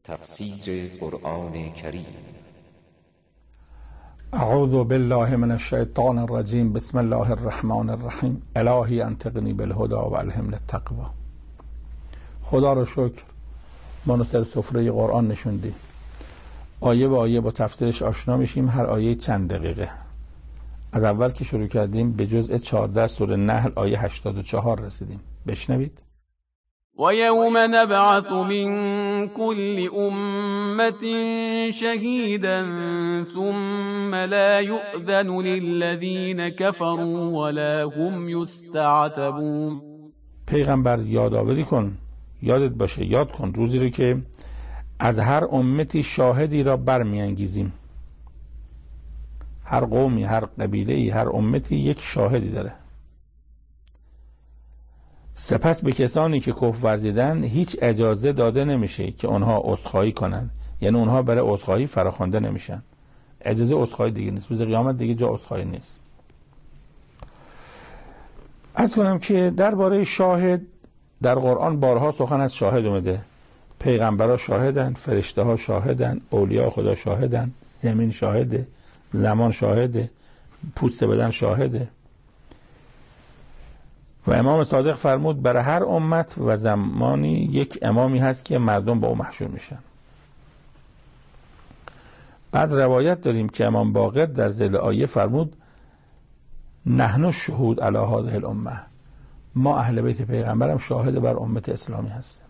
تفسیر قرآن کریم. اعوذ بالله من الشیطان الرجیم. بسم الله الرحمن الرحیم. الهی انطقنی بالهدی و الهمنی التقوی. خدا رو شکر ما سر سفره قرآن نشوندی. آیه به آیه با تفسیرش آشنا میشیم، هر آیه چند دقیقه. از اول که شروع کردیم به جزء 14 سوره نحل آیه 84 رسیدیم. بشنوید. و یوم نبعث من كل امة شهیدا ثم لا یؤذن للذین كفروا ولا هم یستعتبون. پیغمبر یادآوری کن، یادت باشه، یاد کن روزی رو که از هر امتی شاهدی را برمیانگیزیم. هر قومی، هر قبیله‌ای، هر امتی یک شاهدی داره. سپس به کسانی که کفر ورزیدن هیچ اجازه داده نمیشه که اونها عذرخواهی کنن، یعنی اونها برای عذرخواهی فراخوانده نمیشن. اجازه عذرخواهی دیگه نیست. روز قیامت دیگه جا عذرخواهی نیست. عرض کنم که درباره شاهد در قرآن بارها سخن از شاهد اومده. پیغمبرها شاهدن، فرشته ها شاهدن، اولیاء خدا شاهدن، زمین شاهده، زمان شاهده، پوست بدن شاهده. و امام صادق فرمود برای هر امت و زمانی یک امامی هست که مردم با او محشور میشن. بعد روایت داریم که امام باقر در ذیل آیه فرمود نحن شهود علی هذه الامه، ما اهل بیت پیغمبرم شاهد بر امت اسلامی هستیم.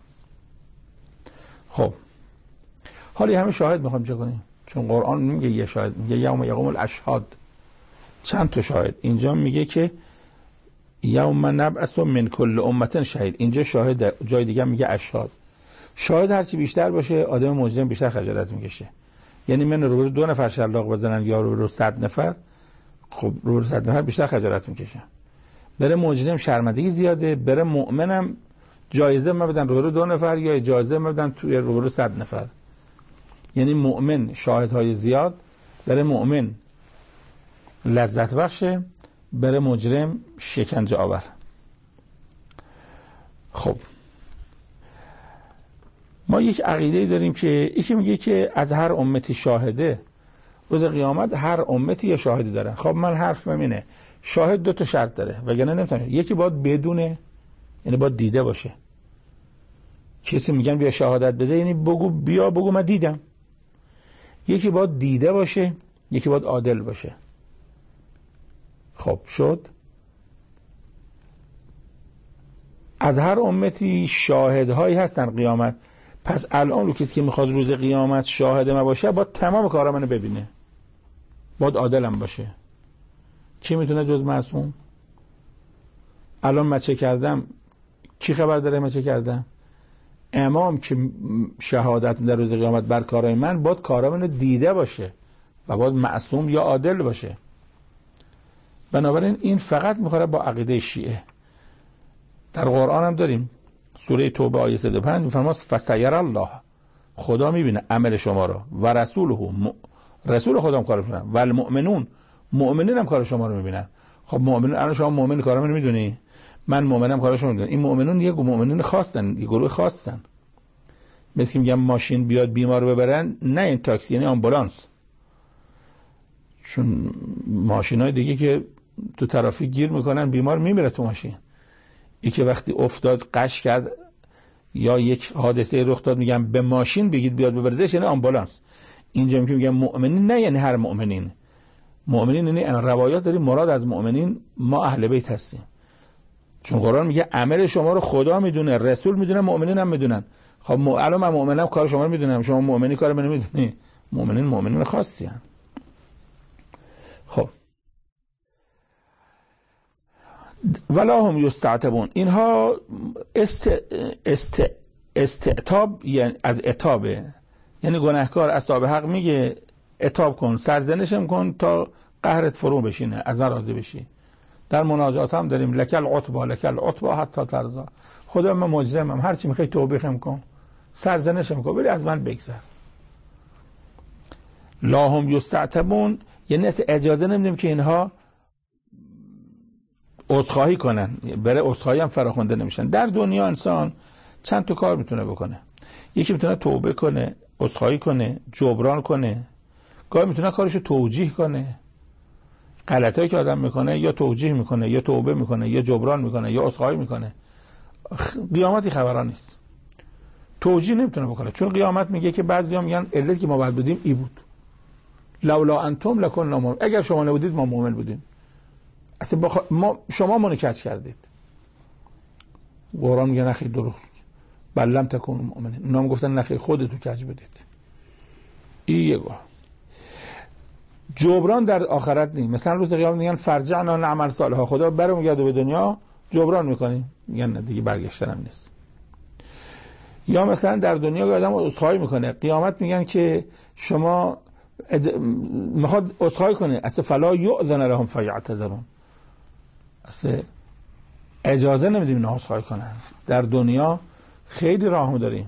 خب حالی همه شاهد میخوایم چه کنیم؟ چون قرآن میگه یه شاهد، میگه یوم یقوم الاشهاد، چند تا شاهد. اینجا میگه که یوم نبعث من کل امة شهید، اینجا شاهد، جای دیگه میگه اشهاد. شاهد هرچی بیشتر باشه آدم مجرم بیشتر خجالت میکشه. یعنی من روبرو 2 نفر شلاق بزنن یا روبرو 100 نفر، خب روبرو 100 نفر بیشتر خجالت میکشه. بره مجرم شرمندگی زیاده، بره مؤمنم جایزه ما بدن روبرو 2 نفر یا جایزه ما بدن توی روبرو 100 نفر. یعنی مؤمن شاهدهای زیاد بره مؤمن لذت بخشه، بره مجرم شکنجه آور. خب ما یک عقیده داریم که یکی میگه که از هر امتی شاهده، روز قیامت هر امتی یا شاهدی دارن. خب من حرف اینه شاهد 2 تا شرط داره وگرنه نمیتونه. یکی باید بدونه، یعنی باید دیده باشه. کسی میگن بیا شهادت بده، یعنی بگو من دیدم. یکی باید دیده باشه، یکی باید عادل باشه. خب شد از هر امتی شاهدهایی هستن قیامت. پس الان رو کسی که میخواد روز قیامت شاهد ما باشه باید تمام کارا منو ببینه، باید عادلم باشه. کی میتونه جز معصوم؟ الان من چه کردم کی خبر داره من چه کردم؟ امام که شهادت در روز قیامت بر کارای من باید کارا منو دیده باشه و باید معصوم یا عادل باشه. بنابراین این فقط میخوره با عقیده شیعه. در قرآن هم داریم سوره توبه آیه 105 میفرماد فسیر الله، خدا میبینه عمل شما رو، و رسوله، رسول خدا هم کارو میبینه، و المؤمنون، مؤمنین هم کار شما رو میبینن. خب مؤمنین، الان شما مؤمن کارا رو میدونی، من مؤمنم کاراشو میدونم. این مؤمنون یه مؤمنین خاصن، یه گروه خاصن. مثل که میگم ماشین بیاد بیمار ببرن، نه این تاکسی، یعنی آمبولانس. چون ماشینای دیگه که تو ترافیک گیر میکنن بیمار میمیره تو ماشین. یکی وقتی افتاد قش کرد یا یک حادثه رخ داد میگم به ماشین بگید بیاد ببردش، یعنی آمبولانس. اینجا میگم مؤمنین، نه یعنی هر مؤمنین. مؤمنین یعنی روایات داریم مراد از مؤمنین ما اهل بیت هستیم. چون قرآن میگه عمل شما رو خدا میدونه، رسول میدونه، مؤمنین هم میدونن. خب الان من مؤمنم کار شما رو میدونم، شما مؤمنی کار منو میدونی. مؤمنین خاصی هستن. خب ولا هم یستعتبون، اینها استعتاب یعنی از عتابه، یعنی گناهکار اصحاب حق میگه عتاب کن، سرزنشم کن تا قهرت فرو بشینه، از من راضی بشی. در مناجات هم داریم لکل عتبا حتی ترضا، خدا من مجرمم، هر چی میخوای توبیخم کن، سرزنشم کن، ولی از من بگذر. لا هم یستعتبون یعنی اجازه نمیدیم که اینها عذرخواهی کنن، برای عذرخواهی هم فراخوانده نمیشن. در دنیا انسان چند تا کار میتونه بکنه. یکی میتونه توبه کنه، عذرخواهی کنه، جبران کنه. گاهی میتونه کارشو توجیه کنه. غلطایی که آدم میکنه یا توجیه میکنه یا توبه میکنه یا جبران میکنه یا عذرخواهی میکنه. قیامتی خبران نیست. توجیه نمیتونه بکنه، چون قیامت میگه که بعضیا میگن علت که ما بعد بودیم ای بود. لولا انتم لکننا مؤمنین. اگر شما نبودید ما مؤمن بودیم. اصلا شما منو کج کردید. قرآن میگه نخیر درست. بل لم تکونوا مؤمنین. اونا هم گفتن نخیر خودتون کج بدید. این یه گاه. جبران در آخرت نیست. مثلا روز قیامت میگن فرجعنا نعمل صالحا، خدا برمیگرده به دنیا جبران میکنیم، میگن نه دیگه برگشتن هم نیست. یا مثلا در دنیا آدم عذرخواهی میکنه، قیامت میگن که شما میخواد عذرخواهی کنه، اصلا فلا یؤذن لهم فیعتذرون، اصلا اجازه نمیدیم اینا عذرخواهی کنن. در دنیا خیلی راه داریم،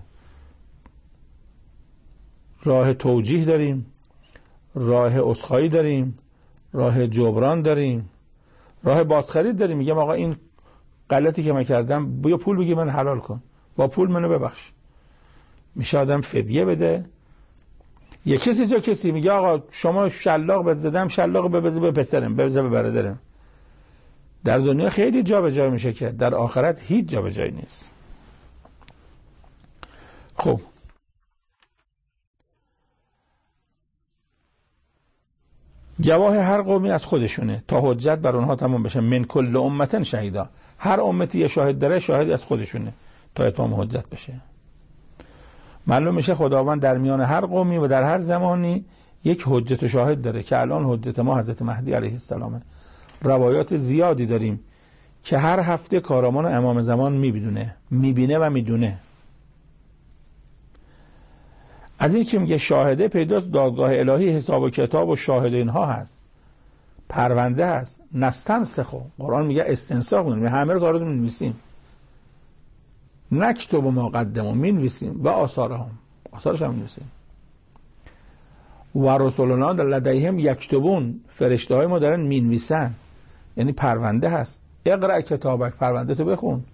راه توجیه داریم، راه عذرخواهی داریم، راه جبران داریم، راه بازخرید داریم. میگم آقا این غلطی که من کردم بیا پول بگی من حلال کن، با پول منو ببخش. میشه آدم فدیه بده. یه کسی جا کسی میگه آقا شما شلاق بزدم، شلاق بزد به پسرم، بزد به برادرم. در دنیا خیلی جا به جا میشه که در آخرت هیچ جا به جایی نیست. خب گواه هر قومی از خودشونه تا حجت بر اونها تمام بشه. من کل امت شهیدا، هر امتی یه شاهد داره، شاهد از خودشونه تا اتمام حجت بشه. معلوم میشه خداوند در میان هر قومی و در هر زمانی یک حجت و شاهد داره که الان حجت ما حضرت مهدی علیه السلامه. روایات زیادی داریم که هر هفته کارامان امام زمان میبینه و میدونه. از این که میگه شاهده پیداست دادگاه الهی، حساب و کتاب و شاهد اینها هست، پرونده هست. نستنسخو، قرآن میگه استنساخ کنیم، همه رو کارو می‌نویسیم. نکتب ما قدمو، می‌نویسیم و آثارش هم می‌نویسیم. و رسولنا لدیهم یکتبون، فرشته های ما دارن می‌نویسن، یعنی پرونده هست. اقرأ کتابک، پرونده تو بخون.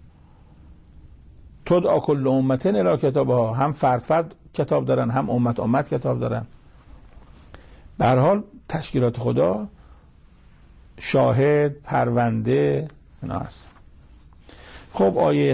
تدعا کل امت الی کتابها، هم فرد کتاب دارن، هم امت کتاب دارن. به هر حال تشکیلات خدا شاهد، پرونده اینا هست. خب آیه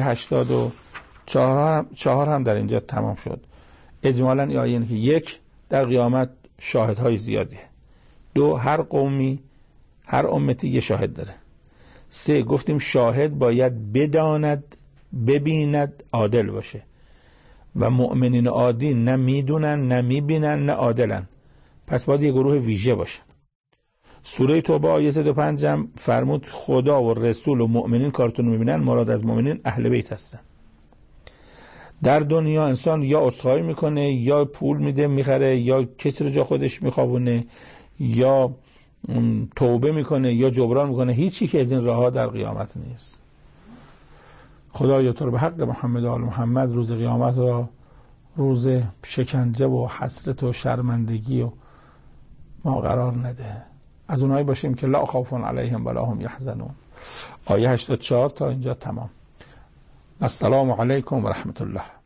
84 هم در اینجا تمام شد. اجمالاً این آیه اینه که 1 در قیامت شاهدهای زیادیه. 2 هر قومی، هر امتی یه شاهد داره. 3 گفتیم شاهد باید بداند، ببیند، عادل باشه. و مؤمنین عادی نه میدونن، نه میبینن، نه عادلن. پس باید یه گروه ویژه باشن. سوره توبه آیه 105 هم فرمود خدا و رسول و مؤمنین کارتون میبینن، مراد از مؤمنین اهل بیت هستن. در دنیا انسان یا عذرخواهی میکنه، یا پول میده میخره، یا کسی رو جا خودش میخوابونه، یا توبه میکنه، یا جبران میکنه. هیچی که از این راهها در قیامت نیست. خدایا تو رو به حق محمد و آل محمد روز قیامت را روز شکنجه و حسرت و شرمندگی و ما قرار نده. از اونایی باشیم که لا خوف علیهم ولا هم یحزنون. آیه 84 تا اینجا تمام. السلام علیکم و رحمت الله.